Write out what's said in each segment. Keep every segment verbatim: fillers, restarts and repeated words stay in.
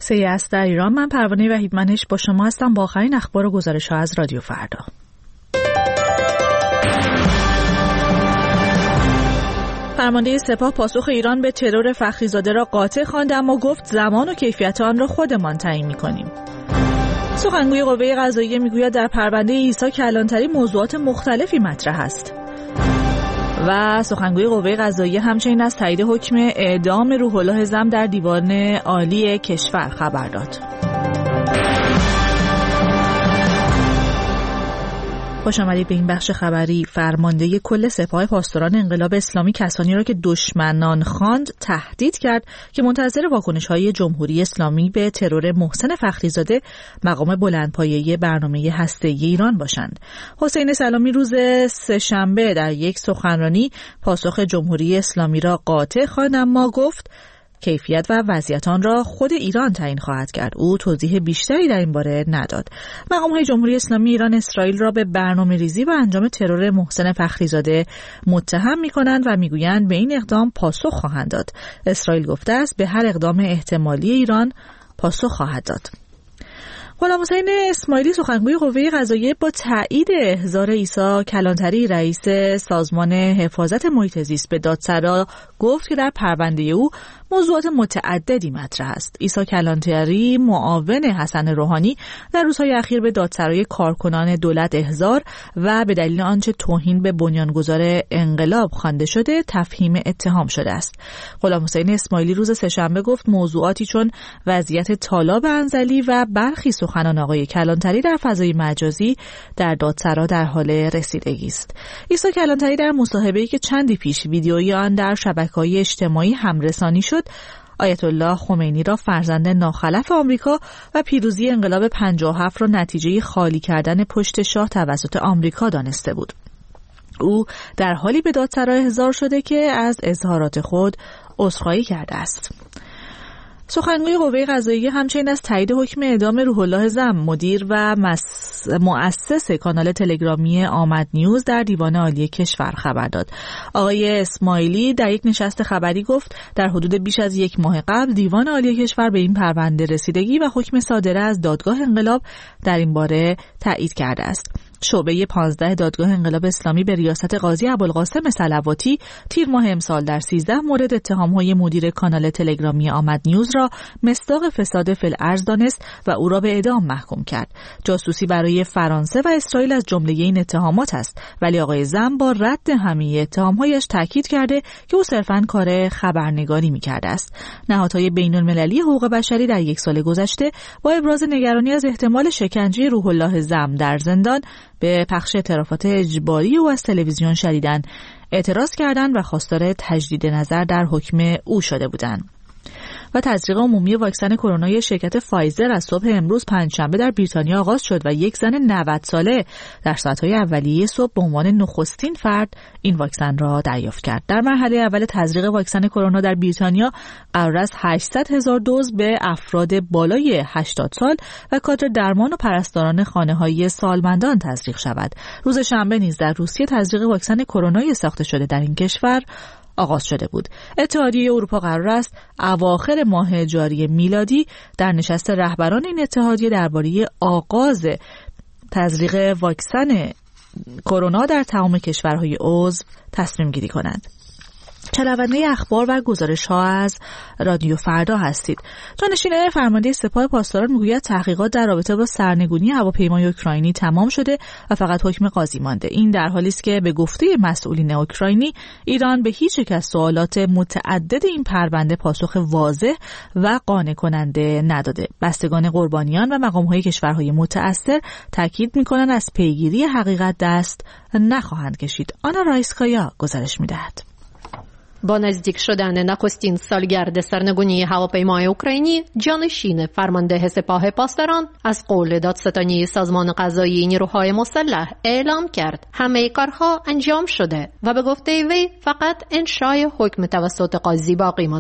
سی است در ایران. من پروانه وحیدمنش با شما هستم با آخرین اخبار و گزارش‌ها از رادیو فردا. فرمانده سپاه پاسخ ایران به ترور فخریزاده را قاطع خواند، اما گفت زمان و کیفیت آن را خودمان تعیین می‌کنیم. سخنگوی قوه قضاییه میگوید در پرونده عیسی کلانتری موضوعات مختلفی مطرح است. و سخنگوی قوه قضاییه همچنین از تایید حکم اعدام روح الله زم در دیوان عالی کشور خبر داد. خوش آمدید به این بخش خبری. فرمانده کل سپاه پاسداران انقلاب اسلامی کسانی را که دشمنان خواند تهدید کرد که منتظر واکنش‌های جمهوری اسلامی به ترور محسن فخریزاده مقام بلندپایه‌ای برنامه هسته‌ای ایران باشند. حسین سلامی روز سه‌شنبه در یک سخنرانی پاسخ جمهوری اسلامی را قاطع خواند، اما گفت کیفیت و وضعیت آن را خود ایران تعیین خواهد کرد. او توضیح بیشتری در این باره نداد. مقام‌های جمهوری اسلامی ایران اسرائیل را به برنامه‌ریزی و انجام ترور محسن فخریزاده متهم می‌کنند و می‌گویند به این اقدام پاسخ خواهند داد. اسرائیل گفته است به هر اقدام احتمالی ایران پاسخ خواهد داد. غلام حسین اسماعیلی سخنگوی قوه قضاییه با تایید احضار عیسی کلانتری رئیس سازمان حفاظت محیط زیست به دادسرا گفت که در پرونده او موضوعات متعددی مطرح است. عیسی کلانتری معاون حسن روحانی در روزهای اخیر به دادسرای کارکنان دولت احضار و به دلیل آنچه توهین به بنیانگذار انقلاب خوانده شده تفهیم اتهام شده است. غلام حسین اسماعیلی روز سه‌شنبه گفت موضوعاتی چون وضعیت طالاب انزلی و برخی سخنان آقای کلانتری در فضای مجازی در دادسرا در حال رسیدگی است. عیسی کلانتری در مصاحبه‌ای که چندی پیش ویدیویی آن در شبکه‌های اجتماعی همرسانی شد، آیت الله خمینی را فرزند ناخلف آمریکا و پیروزی انقلاب پنجاه و هفت را نتیجه خالی کردن پشت شاه توسط آمریکا دانسته بود. او در حالی به دادسرا احضار شده که از اظهارات خود عذرخواهی کرده است. سخنگوی قوه قضاییه همچنین از تایید حکم اعدام روح الله زم مدیر و مؤسس کانال تلگرامی آمد نیوز در دیوان عالی کشور خبر داد. آقای اسماعیلی در یک نشست خبری گفت در حدود بیش از یک ماه قبل دیوان عالی کشور به این پرونده رسیدگی و حکم صادره از دادگاه انقلاب در این باره تایید کرده است. شعبه پانزده دادگاه انقلاب اسلامی به ریاست قاضی ابوالقاسم صلواتی تیر ماه امسال در سیزده مورد اتهام‌های مدیر کانال تلگرامی آمد نیوز را مصداق فساد فی الارض دانست و او را به اعدام محکوم کرد. جاسوسی برای فرانسه و اسرائیل از جمله این اتهامات است، ولی آقای زم با رد همه اتهام‌هایش تاکید کرده که او صرفاً کار خبرنگاری می‌کرده است. نهادهای بین‌المللی حقوق بشری در یک سال گذشته با ابراز نگرانی از احتمال شکنجه روح الله زم در زندان به پخش اعترافات اجباری او از تلویزیون شدیداً اعتراض کردند و خواستار تجدید نظر در حکم او شده بودند. و تزریق عمومی واکسن کرونا شرکت فایزر از صبح امروز پنجشنبه در بریتانیا آغاز شد و یک زن نود ساله در ساعت‌های اولیه صبح به عنوان نخستین فرد این واکسن را دریافت کرد. در مرحله اول تزریق واکسن کرونا در بریتانیا قرار است هشتصد هزار دوز به افراد بالای هشتاد سال و کادر درمان و پرستاران خانه‌های سالمندان تزریق شود. روز شنبه نیز در روسیه تزریق واکسن کرونا ساخته شده در این کشور آغاز شده بود. اتحادیه اروپا قرار است اواخر ماه جاری میلادی در نشست رهبران این اتحادیه درباره آغاز تزریق واکسن کرونا در تمام کشورهای عضو تصمیم گیری کنند. شنونده اخبار و گزارش‌ها از رادیو فردا هستید. جانشین فرمانده سپاه پاسداران میگوید تحقیقات در رابطه با سرنگونی هواپیمای اوکراینی تمام شده و فقط حکم قاضی مانده. این در حالی است که به گفته مسئولین اوکراینی ایران به هیچ یک از سوالات متعدد این پرونده پاسخ واضح و قانع کننده نداده. بستگان قربانیان و مقام‌های کشورهای متأثر تاکید می‌کنند از پیگیری حقیقت دست نخواهند کشید. آنا رایسکایا گزارش می‌دهد. با نزدیک شدن نخستین سالگرد سرنگونی هواپیمای اوکراینی، جانشین فرمانده سپاه پاسداران از قول دادستانی سازمان قضایی نیروهای مسلح اعلام کرد همه کارها انجام شده و به گفته وی فقط انشای حکم توسط قاضی باقی مانده.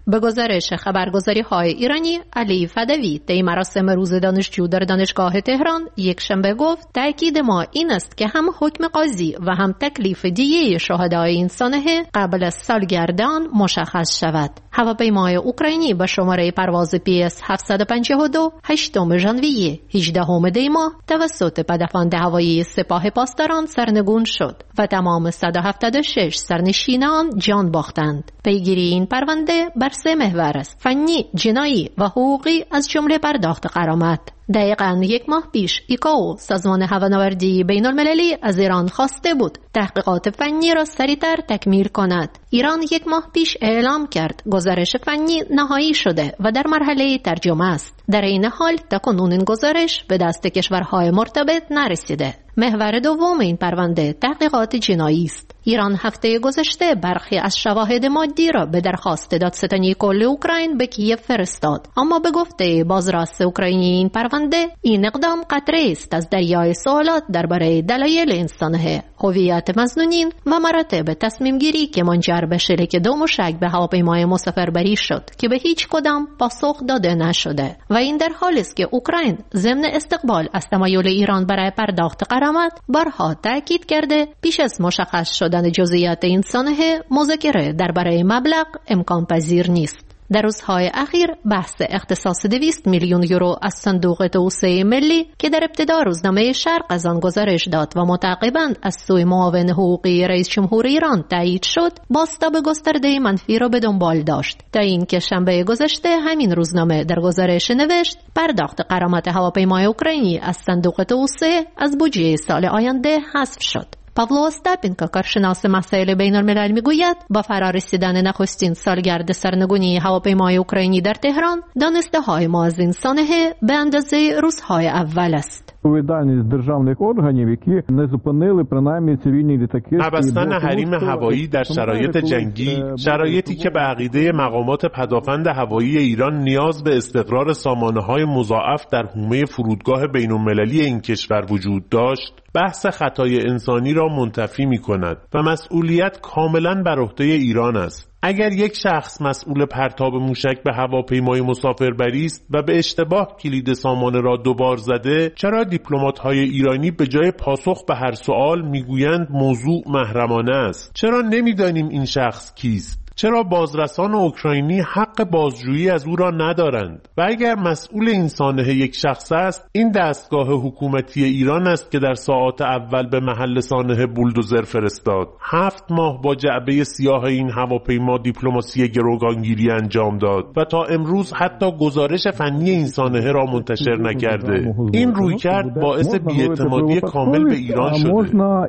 به گزارش خبرگزاری های ایرانی، علی فدوی طی مراسم روز دانشجو در دانشگاه تهران یک شنبه گفت تأکید ما این است که هم حکم قاضی و هم تکلیف دیه شهدای این سانحه قبل از سالگردان مشخص شود. هواپیمای اوکراینی با شماره پرواز پی اس هفتصد و پنجاه و دو هشتم ژانویه هجدهم دی ماه توسط پدافند هوایی سپاه پاسداران سرنگون شد و تمام صد و هفتاد و شش سرنشینان جان باختند. پیگیری این پرونده بر سه محور است: فنی، جنایی و حقوقی، از جمله پرداخت غرامت. دقیقاً یک ماه پیش ایکائو، سازمان هوانوردی بین المللی، از ایران خواسته بود تحقیقات فنی را سریعتر تکمیل کند. ایران یک ماه پیش اعلام کرد گزارش فنی نهایی شده و در مرحله ترجمه است. در این حال تاکنون این گزارش به دست کشورهای مرتبط نرسیده. محور دوم این پرونده تحقیقات جنایی است. ایران هفته گذشته برخی از شواهد مادی را به درخواست دادستانی کل اوکراین به کیف فرستاد، اما به گفته بازرس اوکراینی این پرونده این اقدام قطره است از دریای سوالات درباره دلایل این سانحه، هویت مظنونین و مراتب تصمیم گیری که منجر به شلیک دو موشک به هواپیمای مسافربری شد که به هیچ کدام پاسخ داده نشده. و این در حالی است که اوکراین ضمن استقبال از تمایل ایران برای پرداخت غرامت بارها تاکید کرده پیش از مشخص شدن جزئیات این سانحه مذاکره درباره مبلغ امکان پذیر نیست. در روزهای اخیر بحث اختصاص دویست میلیون یورو از صندوق توسعه ملی که در ابتدا روزنامه شرق از آن گزارش داد و متعاقباً از سوی معاون حقوقی رئیس جمهور ایران تایید شد، بازتاب گسترده منفی را به دنبال داشت تا اینکه شنبه گذشته همین روزنامه در گزارش نوشت پرداخت غرامت هواپیمای اوکراینی از صندوق توسعه از بودجه سال آینده حذف شد. پاولو استاپینکا، کارشناس مسائل بین الملل، میگوید با فرارسیدن نخستین سالگرد سرنگونی هواپیمای اوکراینی در تهران، دانسته های ما از این سانحه به اندازه روزهای اول است. відповідальність державних органів, які не зупинили принаймні цивільні літаки. نبستن حریم هوایی در شرایط جنگی، شرایطی که به عقیده مقامات پدافند هوایی ایران نیاز به استقرار سامانه‌های مضاعف در حومه فرودگاه بین‌المللی این کشور وجود داشت، بحث خطای انسانی را منتفی می‌کند و مسئولیت کاملاً بر عهده ایران است. اگر یک شخص مسئول پرتاب موشک به هواپیمای مسافربری است و به اشتباه کلید سامانه را دوبار زده، چرا دیپلمات‌های ایرانی به جای پاسخ به هر سوال میگویند موضوع محرمانه است؟ چرا نمی‌دانیم این شخص کیست؟ چرا بازرسان اوکراینی حق بازجویی از او را ندارند؟ و اگر مسئول این سانحه یک شخص است، این دستگاه حکومتی ایران است که در ساعات اول به محل سانحه بولدوزر فرستاد. هفت ماه با جعبه سیاه این هواپیما دیپلماسی گروگانگیری انجام داد و تا امروز حتی گزارش فنی این سانحه را منتشر نکرده. این رویکرد باعث بی‌اعتمادی کامل به ایران شده.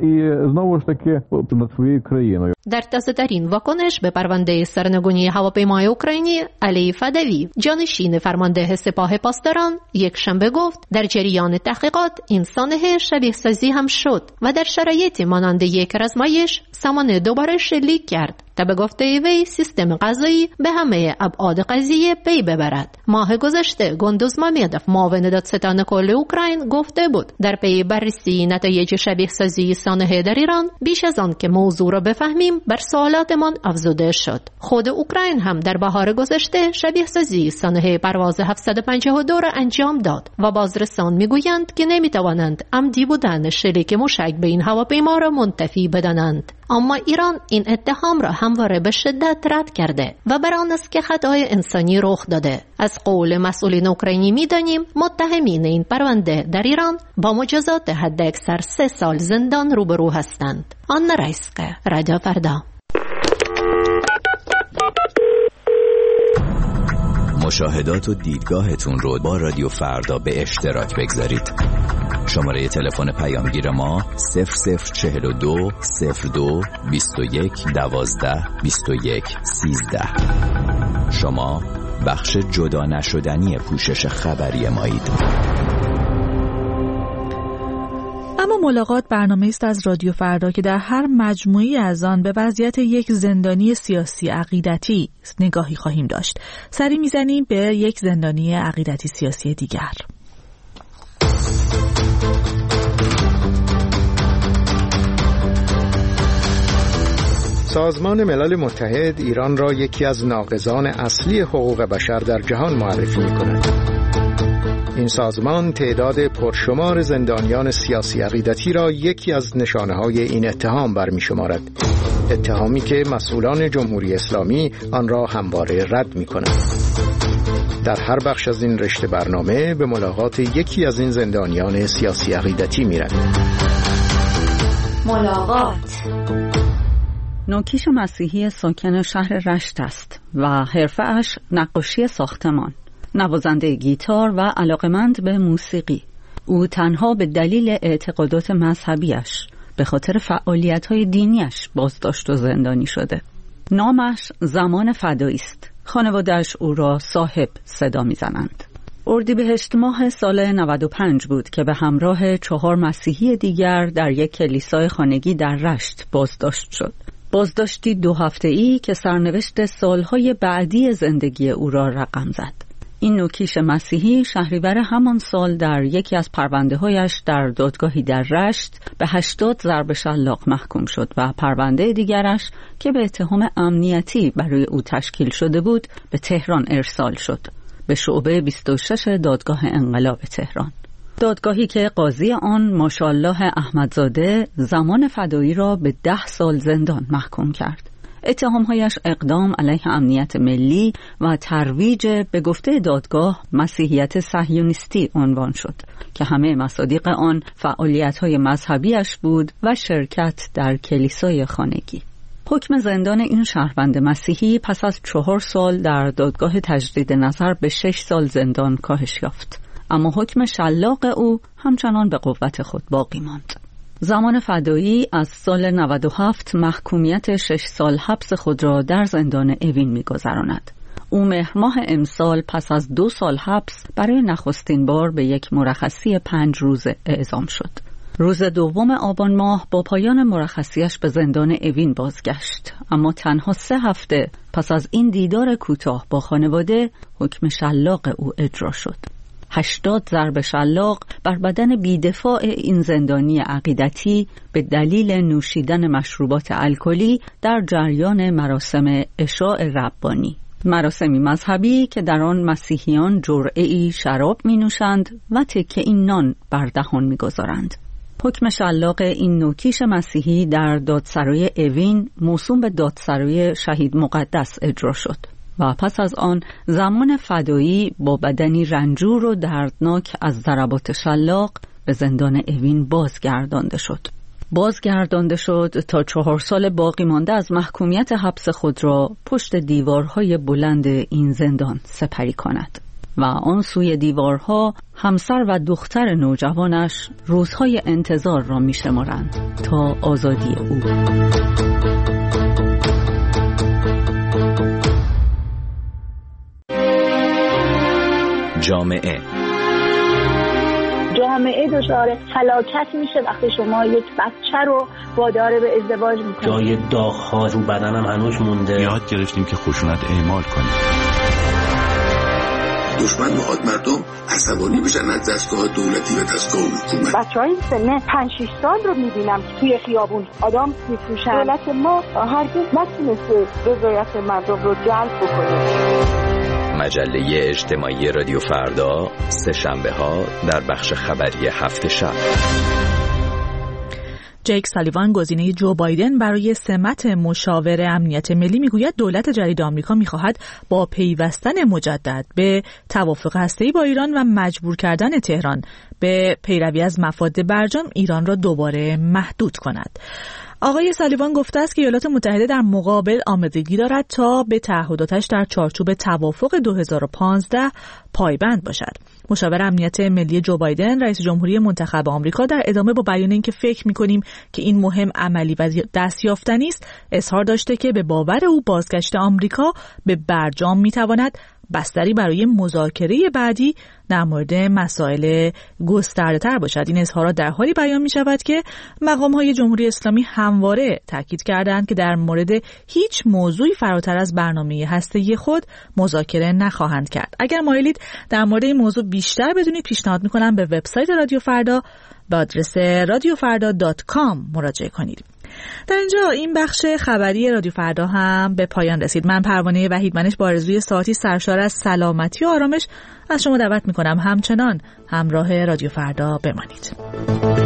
در تازه‌ترین واکنش به پرونده سرنگونی هواپیمای اوکراینی، علی فدوی، جانشین فرمانده سپاه پاسداران، یک شنبه گفت در جریان تحقیقات این سانحه شبیه سازی هم شد و در شرایطی مانند یک رزمایش سامانه دوباره شلیک کرد تا به گفته وی سیستم قضایی به همه ابعاد قضیه پی ببرد. ماه گذشته گندوز مامدوف، معاون دادستان کل اوکراین، گفته بود در پی بررسی نتایج شبیه سازی سانحه در ایران، بیش از آن که موضوع را بفهمیم بر سوالاتمان افزوده شد. خود اوکراین هم در بهار گذشته شبیه سازی سانحه پرواز هفتصد و پنجاه و دو را انجام داد و بازرسان میگویند که نمیتوانند عمدی بودن شلیک موشک به این هواپیما را منتفی بدانند. اما ایران این اتهام را همواره به شدت رد کرده و بر آن است که خطای انسانی رخ داده. از قول مسئولین اوکراینی می‌دانیم متهمین این پرونده در ایران با مجازات حداکثر سه سال زندان روبرو هستند. آن رایسکه، رادیو فردا. مشاهدات و دیدگاهتون رو با رادیو فردا به اشتراک بگذارید. شماره تلفن پیامگیر ما صفر صفر چهل و دو صفر دو بیست و یک دوازده بیست و یک سیزده. شما بخش جدا نشدنی پوشش خبری مایید. اما ملاقات برنامه است از رادیو فردا که در هر مجموعی از آن به وضعیت یک زندانی سیاسی عقیدتی نگاهی خواهیم داشت. سری میزنیم به یک زندانی عقیدتی سیاسی دیگر. سازمان ملل متحد ایران را یکی از ناقضان اصلی حقوق بشر در جهان معرفی می‌کند. این سازمان تعداد پرشمار زندانیان سیاسی عقیدتی را یکی از نشانه‌های این اتهام برمی‌شمارد. اتهامی که مسئولان جمهوری اسلامی آن را همواره رد می‌کنند. در هر بخش از این رشته برنامه به ملاقات یکی از این زندانیان سیاسی عقیدتی می‌رویم. ملاقات. نوکیش مسیحی ساکن شهر رشت است و حرفه‌اش نقاشی ساختمان، نوازنده گیتار و علاقمند به موسیقی. او تنها به دلیل اعتقادات مذهبیش به خاطر فعالیت‌های دینیش بازداشت و زندانی شده. نامش زمان فدایی است. خانواده‌اش او را صاحب صدا می‌زنند. اردیبهشت ماه سال نود و پنج بود که به همراه چهار مسیحی دیگر در یک کلیسای خانگی در رشت بازداشت شد. بازداشتی دو هفته‌ای که سرنوشت سالهای بعدی زندگی او را رقم زد. این نوکیش مسیحی شهریور همان سال در یکی از پرونده‌هایش در دادگاهی در رشت به هشتاد ضرب شلاق محکوم شد و پرونده دیگرش که به اتهام امنیتی برای او تشکیل شده بود به تهران ارسال شد، به شعبه بیست و شش دادگاه انقلاب تهران. دادگاهی که قاضی آن ماشاءالله احمدزاده زمان فدایی را به ده سال زندان محکوم کرد. اتهامهایش اقدام علیه امنیت ملی و ترویج به گفته دادگاه مسیحیت صهیونیستی عنوان شد که همه مصادیق آن فعالیت‌های مذهبیش بود و شرکت در کلیسای خانگی. حکم زندان این شهروند مسیحی پس از چهار سال در دادگاه تجدید نظر به شش سال زندان کاهش یافت، اما حکم شلاق او همچنان به قوت خود باقی ماند. زمان فدایی از سال نود و هفت محکومیت شش سال حبس خود را در زندان اوین می‌گذراند. او مهر ماه امسال پس از دو سال حبس برای نخستین بار به یک مرخصی پنج روزه اعزام شد. روز دوم آبان ماه با پایان مرخصیش به زندان اوین بازگشت، اما تنها سه هفته پس از این دیدار کوتاه با خانواده حکم شلاق او اجرا شد. هشتاد ضرب شلاق بر بدن بی‌دفاع این زندانی عقیدتی به دلیل نوشیدن مشروبات الکلی در جریان مراسم عشاء ربانی، مراسمی مذهبی که در آن مسیحیان جرعه‌ای شراب می‌نوشند و تکه نان بر دهان می‌گذارند. حکم شلاق این نوکیش مسیحی در دادسرای اوین موسوم به دادسرای شهید مقدس اجرا شد و پس از آن زمان فدایی با بدنی رنجور و دردناک از ضربات شلاق به زندان اوین بازگردانده شد. بازگردانده شد تا چهار سال باقی مانده از محکومیت حبس خود را پشت دیوارهای بلند این زندان سپری کند و آن سوی دیوارها همسر و دختر نوجوانش روزهای انتظار را می شمارند تا آزادی او. جامعه جامعه دچار هلاکت میشه وقتی شما یک بچه رو وادار به ازدواج میکنید. جای داغ‌ها رو بدنم هنوز مونده. یاد گرفتیم که خشونت اعمال کنیم. دشمن میخواد مردم عصبانی بشن از دستگاه دولتی و دستگاه حکومت. بچهای سن پنج شش سال رو میبینم که توی خیابون آدم میفروشن. دولت ما هرگز نتونسته رضایت مردم رو جلب بکنه. مجله اجتماعی رادیو فردا سه شنبه ها در بخش خبری هفت شب. جیک سالیوان گزینه جو بایدن برای سمت مشاور امنیت ملی میگوید دولت جدید آمریکا میخواهد با پیوستن مجدد به توافق هسته‌ای با ایران و مجبور کردن تهران به پیروی از مفاد برجام ایران را دوباره محدود کند. آقای سالیوان گفته است که ایالات متحده در مقابل آمادگی دارد تا به تعهداتش در چارچوب توافق دو هزار و پانزده پایبند باشد. مشاور امنیت ملی جو بایدن رئیس جمهوری منتخب آمریکا در ادامه با بیان اینکه فکر می‌کنیم که این مهم عملی و دستیافتنی است اظهار داشته که به باور او بازگشت آمریکا به برجام می‌تواند بستری برای مذاکره بعدی در مورد مسائل گسترده‌تر باشد. این اظهارات در حالی بیان می شود که مقام‌های جمهوری اسلامی همواره تاکید کردند که در مورد هیچ موضوعی فراتر از برنامه هسته‌ای خود مذاکره نخواهند کرد. اگر مایلید در مورد این موضوع بیشتر بدونید پیشنهاد می‌کنم به وبسایت رادیو فردا به آدرس رادیو فردا دات کام مراجعه کنید. در اینجا این بخش خبری رادیو فردا هم به پایان رسید. من پروانه وحیدمنش با آرزوی ساعتی سرشار از سلامتی و آرامش از شما دعوت میکنم همچنان همراه رادیو فردا بمانید.